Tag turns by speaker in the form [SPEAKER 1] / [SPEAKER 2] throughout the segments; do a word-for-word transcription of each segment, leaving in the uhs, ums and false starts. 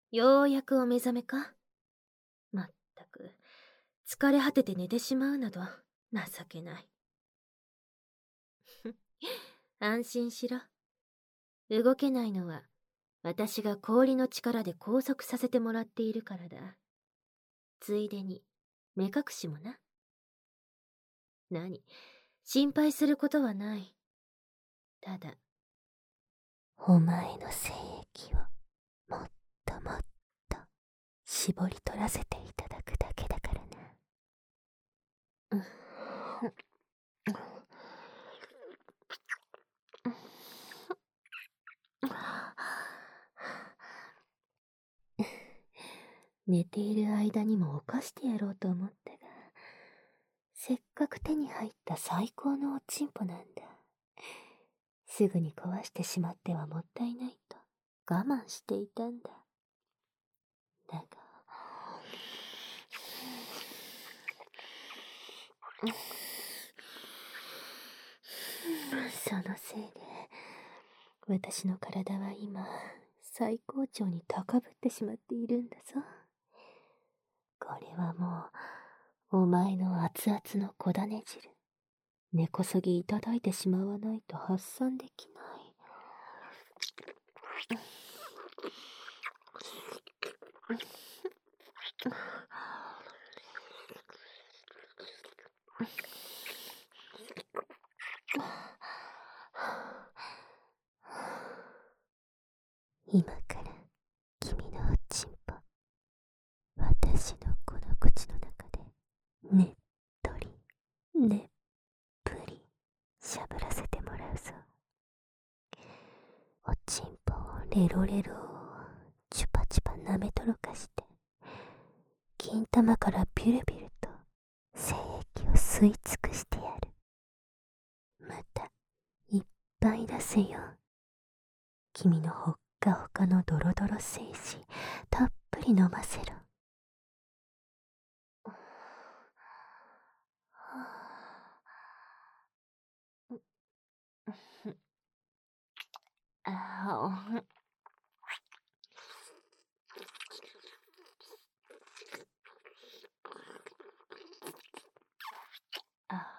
[SPEAKER 1] ようやくお目覚めか。まったく、疲れ果てて寝てしまうなど、情けない。安心しろ。動けないのは、私が氷の力で拘束させてもらっているからだ。ついでに、目隠しもな。何、心配することはない。ただ、お前の精液を、もっともっと、絞り取らせていただくだけだからな。寝ている間にも犯してやろうと思ったが、せっかく手に入った最高のおちんぽなんだ。すぐに壊してしまってはもったいないと我慢していたんだ。だが、そのせいで、私の体は今、最高潮に高ぶってしまっているんだぞ。これはもう、お前の熱々の小種汁、根こそぎいただいてしまわないと発散できない。今から君のおちんぽ、私のこの口の中でねっとりねっぷりしゃぶらせてもらうぞ。おちんぽをレロレロチュパチュパ舐めとろかして、金玉からビュルビュルと精液を吸い尽くしてやる。またいっぱい出せよ。君のほっかほかのドロドロ精子たっぷり飲ませろ。あおあ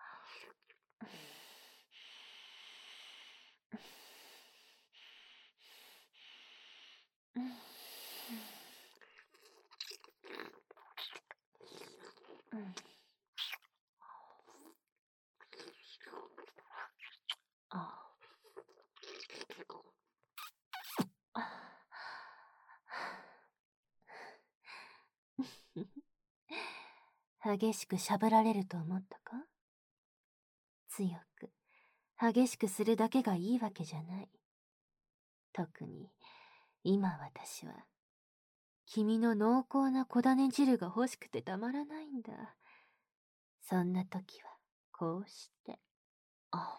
[SPEAKER 1] 激しくしゃぶられると思ったか？強く、激しくするだけがいいわけじゃない。特に、今私は、君の濃厚な小種汁が欲しくてたまらないんだ。そんな時は、こうして、あ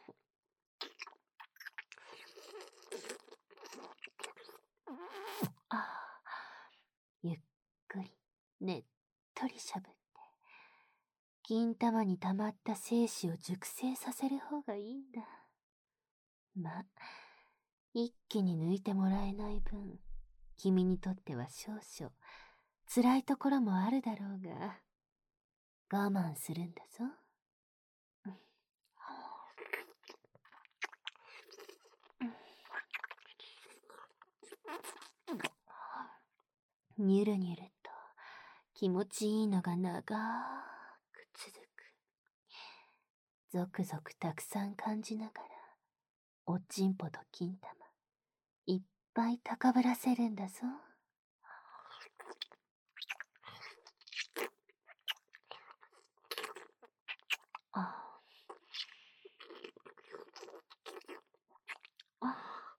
[SPEAKER 1] あ、ゆっくり、ねっとりしゃぶって、金玉に溜まった精子を熟成させる方がいいんだ。ま、一気に抜いてもらえない分、君にとっては少々、辛いところもあるだろうが、我慢するんだぞ。にゅるにゅると気持ちいいのが長く続く。ゾクゾクたくさん感じながら、おちんぽと金玉、いっぱい高ぶらせるんだぞ。ああ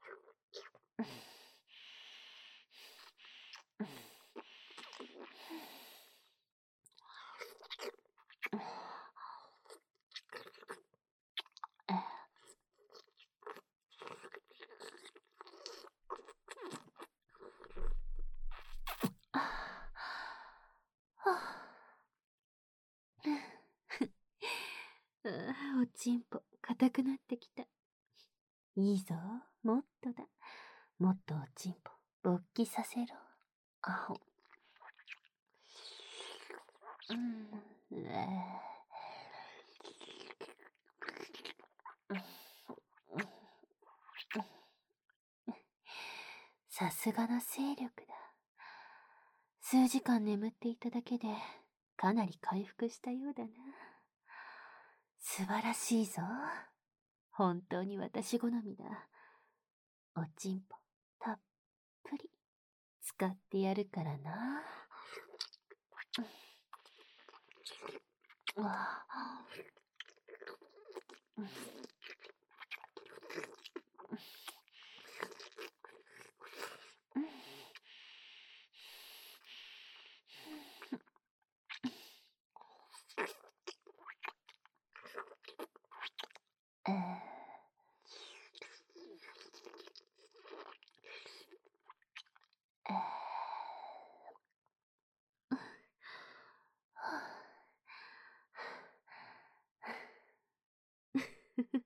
[SPEAKER 1] おちんぽ、硬くなってきた。いいぞ、もっとだ。もっとおちんぽ、勃起させろ。 あ、うん、えーさすがの勢力だ。数時間眠っていただけで、かなり回復したようだな。素晴らしいぞ。本当に私好みだ。おちんぽ、たっぷり、使ってやるからな。ああ、えーえー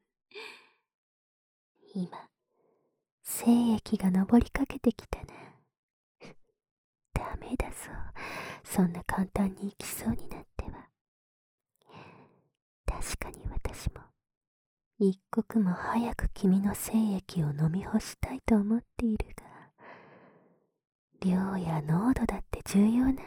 [SPEAKER 1] 今、精液が上りかけてきたな。ダメだぞ。そんな簡単に行きそうになっては。確かに私も、一刻も早く君の精液を飲み干したいと思っているが、量や濃度だって重要なんだ。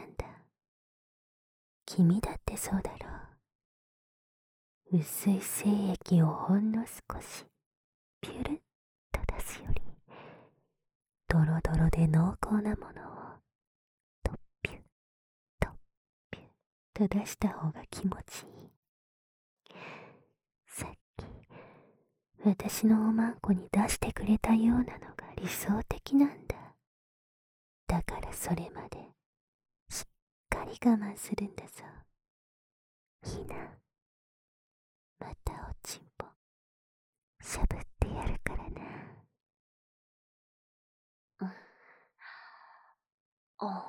[SPEAKER 1] 君だってそうだろう。薄い精液をほんの少し、ピュルッと出すより、ドロドロで濃厚なものを、トッピュッ、トッピュッと出した方が気持ちいい。さっき、私のおまんこに出してくれたようなのが理想的なんだ。だからそれまで、しっかり我慢するんだぞ。ひな、またおちんぽ、しゃぶってやるからな。うん、あ、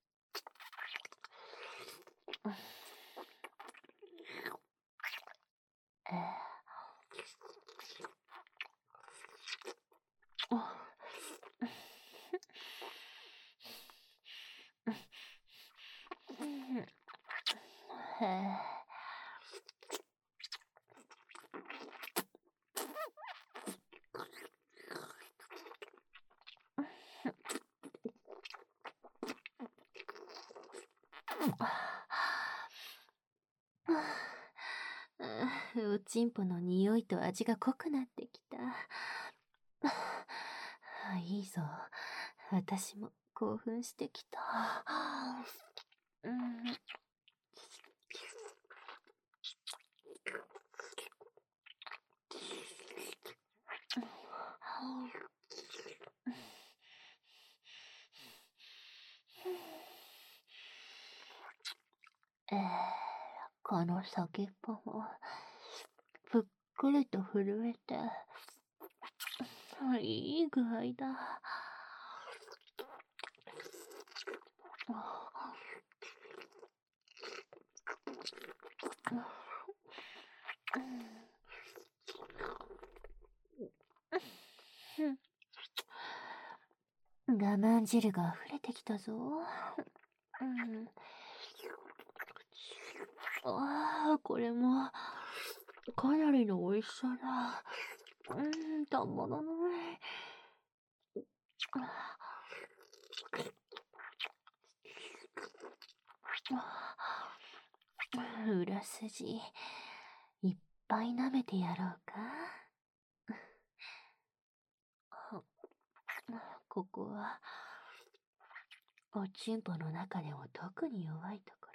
[SPEAKER 1] うん、えー、あ、うん、へえ。おちんぽの匂いと味が濃くなってきた。いいぞ。私も興奮してきた。うん、えー、この先っぽもぷっくりと震えて、いい具合だ。我慢汁が溢れてきたぞ。うん、ああ、これもかなりの美味しさだ。うん、たまらない。裏筋、いっぱい舐めてやろうか。ここは、おちんぽの中でも特に弱いとこ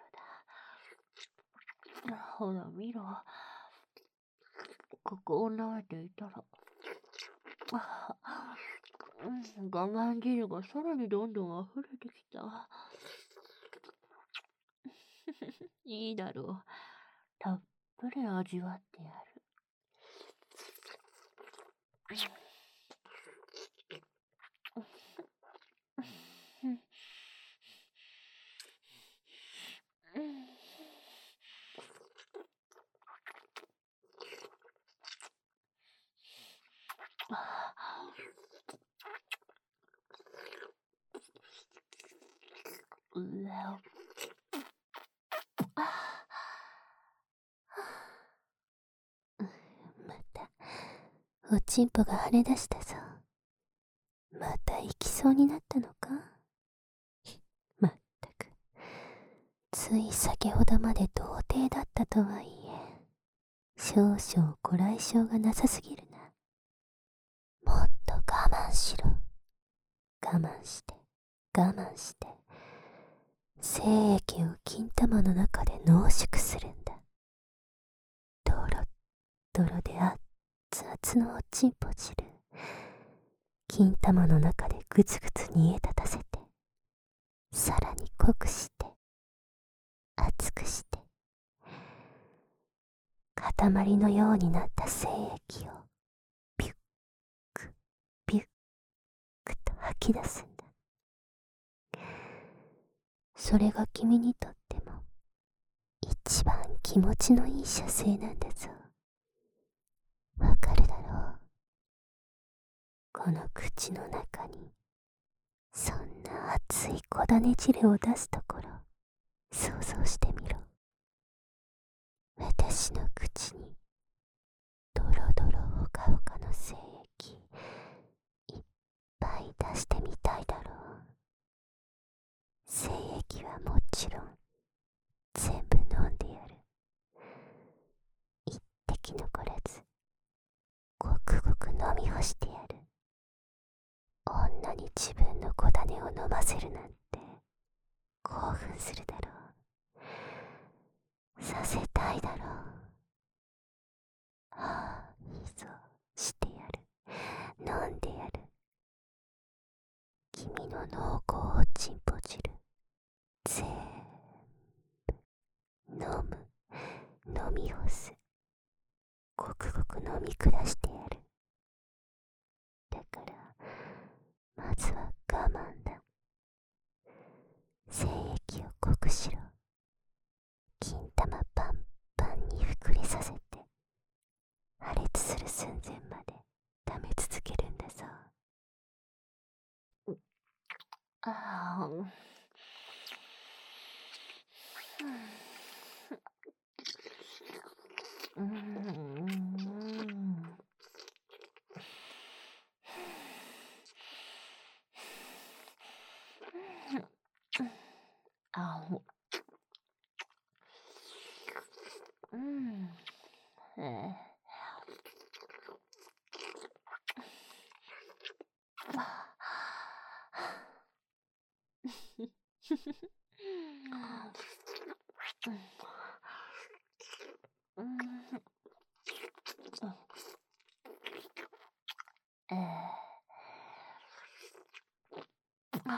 [SPEAKER 1] ろだ。ほら見ろ。ここを舐めていたら、うん、我慢汁がさらにどんどん溢れてきた。いいだろう。たっぷり味わってやる。 うわまた、おちんぽが跳ね出したぞ。また行きそうになったのか？まったく、つい先ほどまで童貞だったとはいえ、少々ご来性がなさすぎるな。もっと我慢しろ。我慢して、我慢して、精液を金玉の中で濃縮するんだ。ドロッドロで熱々のおちんぽ汁、金玉の中でグツグツ煮え立たせて、さらに濃くして、熱くして、塊のようになった精液をビュックビュックと吐き出すんだ。それが君にとっても一番気持ちのいい射精なんだぞ。わかるだろう。この口の中にそんな熱い小種汁を出すところ想像してみろ。私の口にドロドロほかほかの精液いっぱい出してみたいだろう。精液はもちろん全部飲んでやる。一滴残らずごくごく飲み干してやる。女に自分の小種を飲ませるなんて興奮するだろう。させたいだろう。ああ、いいぞ、してやる。飲んでやる。君の濃厚おちんぽ汁ぜーんぶ飲む、飲み干す、ごくごく飲み下してやる。だからまずは我慢だ。精液を濃くしろ。金玉パンパンに膨れさせて破裂する寸前まで溜め続けるんだぞ。ああ、うん、あお、うん、えーうん、えー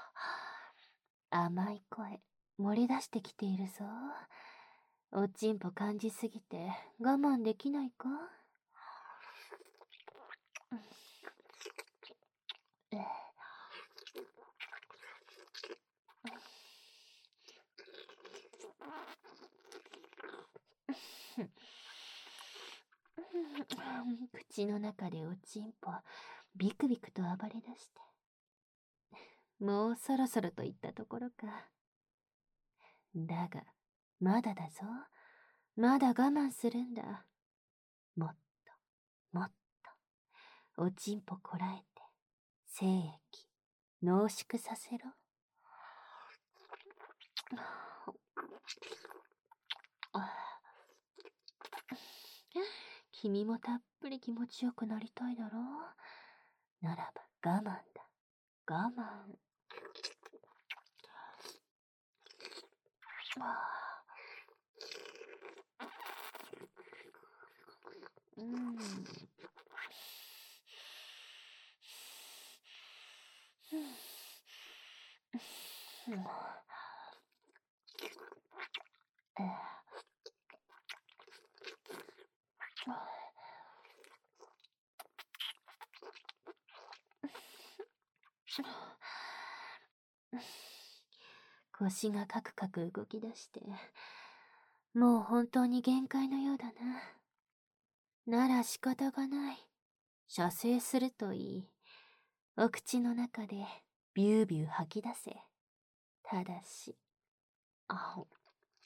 [SPEAKER 1] 甘い声漏れ出してきているぞ。おちんぽ感じすぎて我慢できないか？えー口の中でおちんぽビクビクと暴れ出して、もうそろそろといったところか。だがまだだぞ。まだ我慢するんだ。もっともっとおちんぽこらえて精液濃縮させろ。君もたっぷり気持ちよくなりたいだろう。ならば我慢だ。我慢。うん。腰がカクカク動き出して、もう本当に限界のようだな。なら仕方がない。射精するといい。お口の中でビュービュー吐き出せ。 ただし、あほ。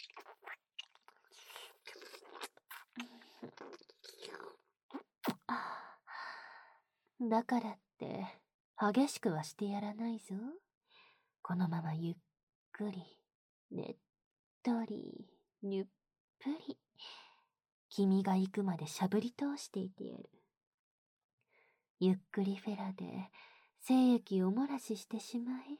[SPEAKER 1] だからって、激しくはしてやらないぞ。このままゆっくり、ねっとり、ゆっぷり、君が行くまでしゃぶり通していてやる。ゆっくりフェラで、精液を漏らししてしまえ。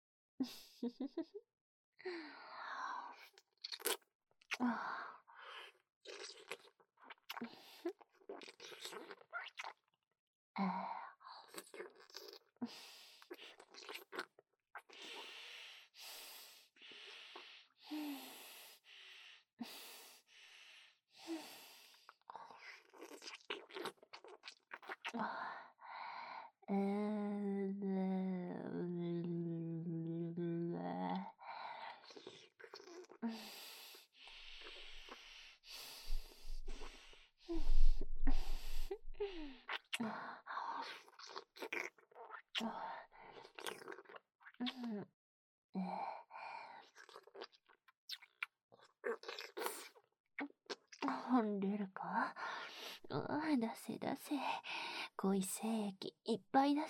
[SPEAKER 1] 出るか？出せ出せ。濃い精液いっぱい出せ。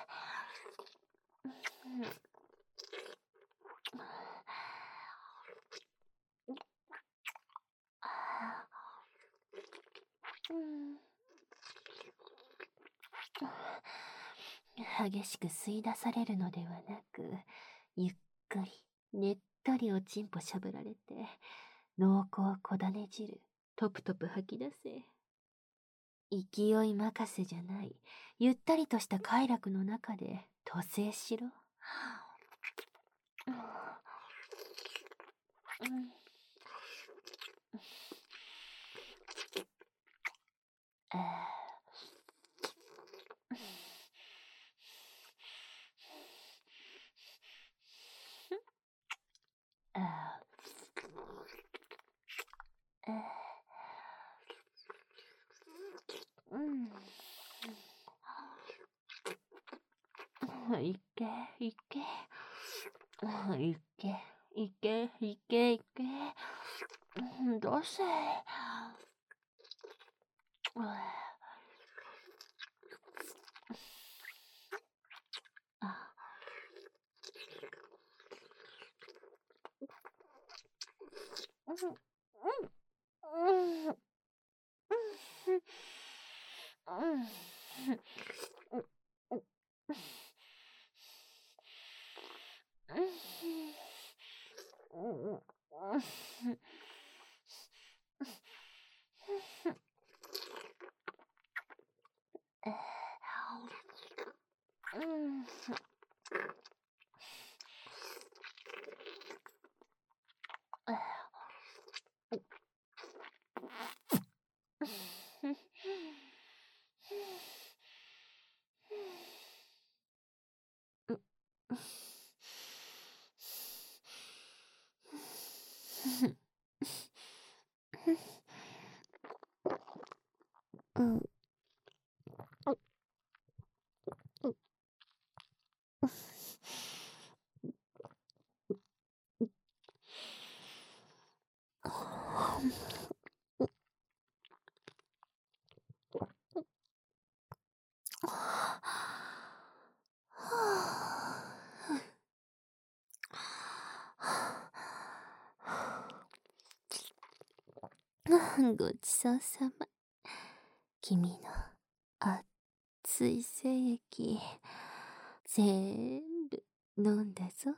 [SPEAKER 1] 激しく吸い出されるのではなく、ゆっくり、ねっとりおちんぽしゃぶられて、濃厚こだね汁、トプトプ吐き出せ。勢い任せじゃない、ゆったりとした快楽の中で、渡静しろ。いけいけいけいけいけいけどうせごちそうさま。君の熱い精液、全部飲んだぞ。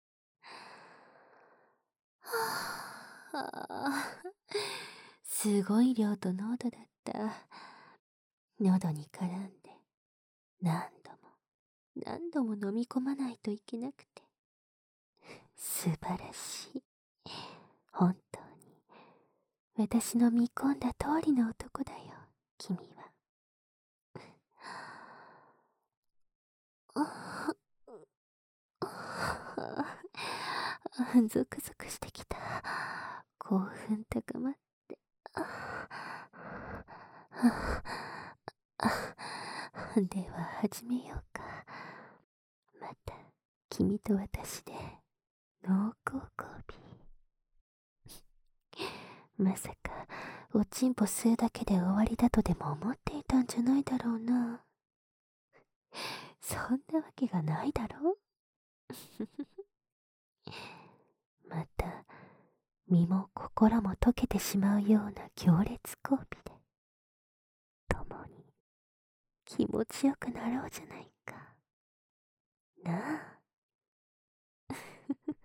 [SPEAKER 1] はあ、すごい量と濃度だった。喉に絡んで、何度も、何度も飲み込まないといけなくて。素晴らしい。本当に。私の見込んだ通りの男だよ、君は。ゾクゾクしてきた。興奮高まって。では始めようか。また君と私で濃厚交尾。まさかおちんぽ吸うだけで終わりだとでも思っていたんじゃないだろうな。そんなわけがないだろまた身も心も溶けてしまうような強烈交尾で共に気持ちよくなろうじゃないか。なあ